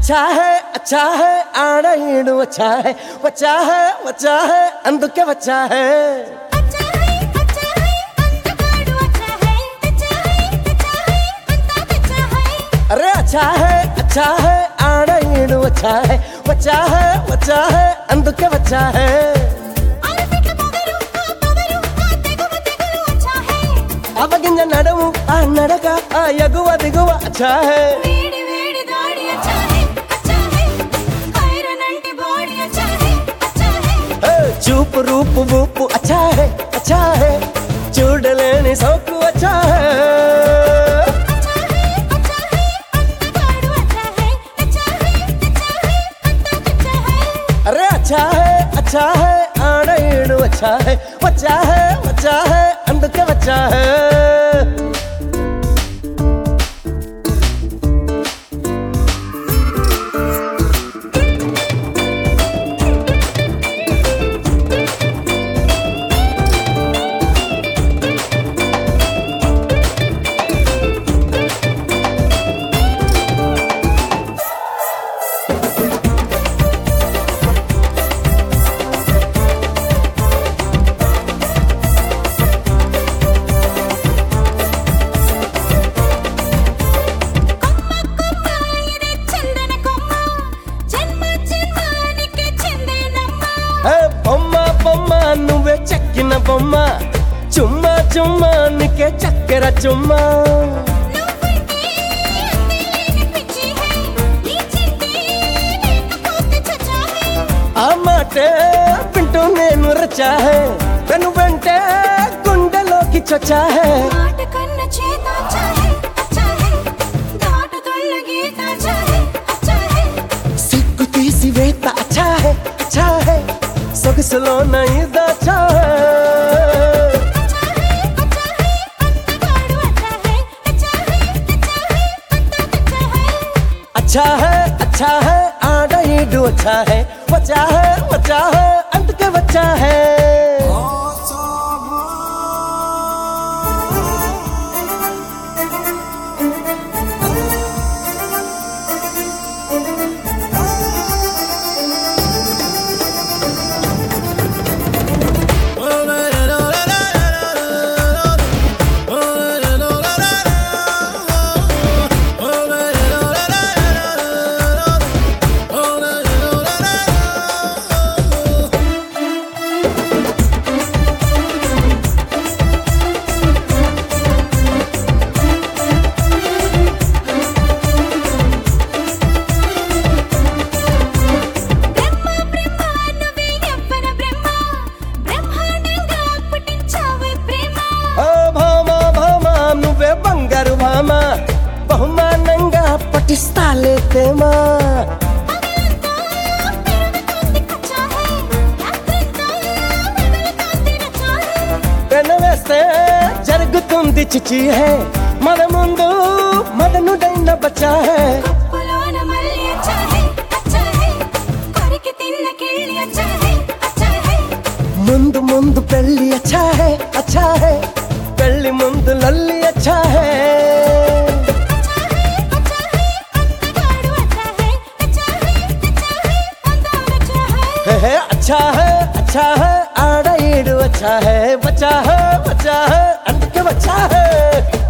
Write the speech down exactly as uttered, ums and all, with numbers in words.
अच्छा है अच्छा है आड़ा ఈడు अच्छा है बच्चा है बच्चा है అందుకే बच्चा है अरे अच्छा है अच्छा है आड़ा ఈడు अच्छा है बच्चा है बच्चा है అందుకే बच्चा है అవగింజ నడుము ఆ నడక ఆ ఎగువ దిగువ अच्छा है चूप रूप वूप अच्छा है अच्छा है चूड़ लेने सौकु अच्छा है अरे अच्छा है अच्छा है आड़ा ఈడు अच्छा है बच्चा है बच्चा है అందుకే बच्चा है బొమ్మ బొమ్మ నువ్వే చెక్కిన బొమ్మ చుమ్మా చుమ్మా నీకే చక్కెర చుమ్మా ఆ మాటే వింటూ నేను రచా హే వెను వెంటే గుండెలోకి చొచ్చా హే సిగ్గు తీసి వేత అచ్చా హే అచ్చా హే సొగసులో నైదా अच्छा है अच्छा है अच्छा है आड़ा ఈడు अच्छा है बच्चा है बच्चा है అందుకే बच्चा है బంగారు భామ బహుమానంగా పటిస్తాలే తేమా పెనవేస్తే జరుగుతుంది చిచి హే మన ముందు మదనుడైన బచ్చా హే ముందు ముందు పెళ్ళి अच्छा है अच्छा है పెళ్ళి ముందు లల్లి अच्छा है अच्छा है अच्छा है आड़ा ఈడు अच्छा है बच्चा है बच्चा है అందుకే बच्चा है